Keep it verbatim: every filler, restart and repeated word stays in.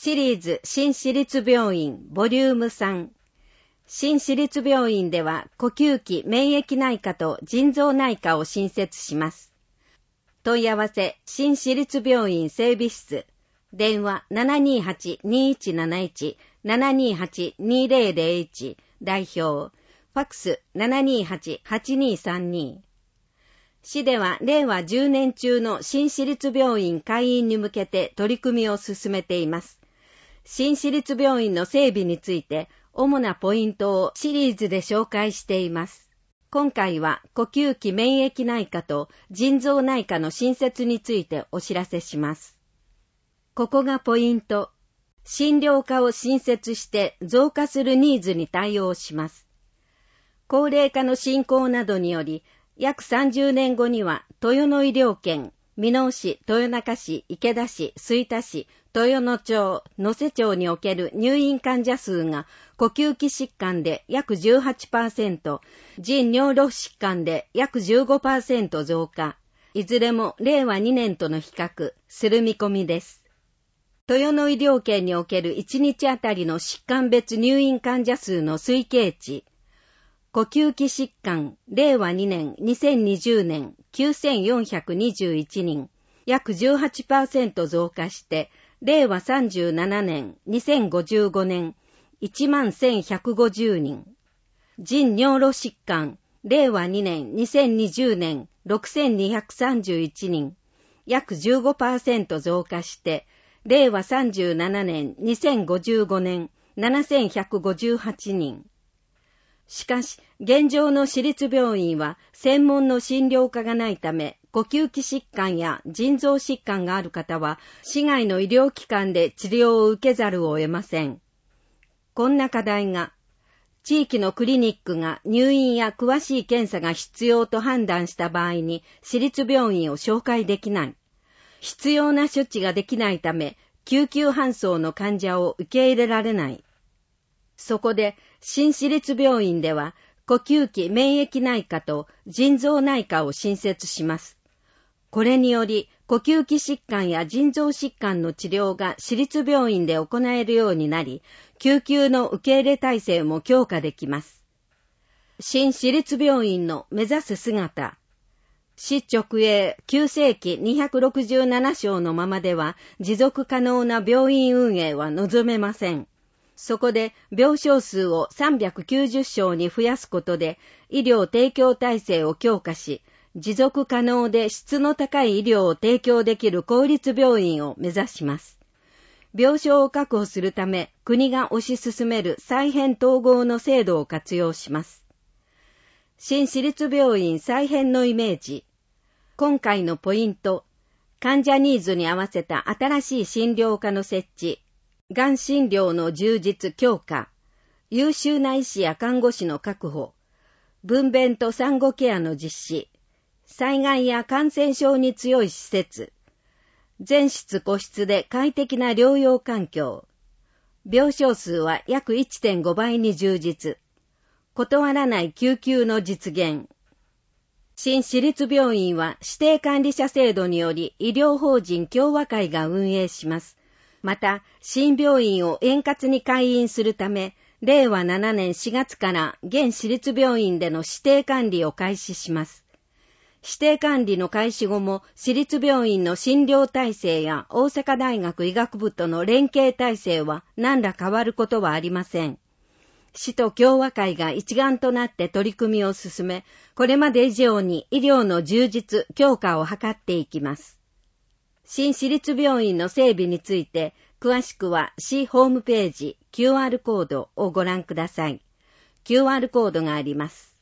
シリーズ新市立病院ボリュームさん。新市立病院では呼吸器免疫内科と腎臓内科を新設します。問い合わせ新市立病院整備室。電話 ななにーはち にーいちなないち ななにーはち にーぜろぜろいち 代表。ファックス ななにーはち はちにーさんに。市では令和じゅうねん中の新市立病院開院に向けて取り組みを進めています。新市立病院の整備について主なポイントをシリーズで紹介しています。今回は呼吸器免疫内科と腎臓内科の新設についてお知らせします。ここがポイント。診療科を新設して増加するニーズに対応します。高齢化の進行などにより、約さんじゅうねんごには豊野医療圏、箕面市、豊中市、池田市、吹田市、豊野町、能勢町における入院患者数が呼吸器疾患で約 じゅうはちパーセント、腎尿路疾患で約 じゅうごパーセント 増加、いずれも令和にねんとの比較する見込みです。豊野医療圏におけるいちにちあたりの疾患別入院患者数の推計値、呼吸器疾患、令和にねん、にせんにじゅうねん、きゅうせんよんひゃくにじゅういちにん、約 じゅうはちパーセント 増加して、令和さんじゅうななねん、にせんごじゅうごねん、いちまんせんひゃくごじゅうにん。腎尿路疾患、令和にねん、にせんにじゅうねん、ろくせんにひゃくさんじゅういちにん、約 じゅうごパーセント 増加して、令和さんじゅうななねん、にせんごじゅうごねん、ななせんひゃくごじゅうはちにん。しかし、現状の市立病院は専門の診療科がないため、呼吸器疾患や腎臓疾患がある方は、市外の医療機関で治療を受けざるを得ません。こんな課題が、地域のクリニックが入院や詳しい検査が必要と判断した場合に、市立病院を紹介できない。必要な処置ができないため、救急搬送の患者を受け入れられない。そこで、新市立病院では、呼吸器免疫内科と腎臓内科を新設します。これにより、呼吸器疾患や腎臓疾患の治療が市立病院で行えるようになり、救急の受け入れ体制も強化できます。新市立病院の目指す姿。市直営きゅうせいきにひゃくろくじゅうななしょうのままでは、持続可能な病院運営は望めません。そこで病床数をさんびゃくきゅうじゅっしょうに増やすことで医療提供体制を強化し、持続可能で質の高い医療を提供できる公立病院を目指します。病床を確保するため国が推し進める再編統合の制度を活用します。新市立病院再編のイメージ。今回のポイント、患者ニーズに合わせた新しい診療科の設置、がん診療の充実強化、優秀な医師や看護師の確保、分娩と産後ケアの実施、災害や感染症に強い施設、全室個室で快適な療養環境、病床数は約 いってんごばいに充実、断らない救急の実現。新市立病院は指定管理者制度により医療法人協和会が運営します。また、新病院を円滑に開院するため、令和ななねんしがつから現市立病院での指定管理を開始します。指定管理の開始後も、市立病院の診療体制や大阪大学医学部との連携体制は何ら変わることはありません。市と協和会が一丸となって取り組みを進め、これまで以上に医療の充実、強化を図っていきます。新市立病院の整備について、詳しくは市ホームページ キューアール コードをご覧ください。キューアール コードがあります。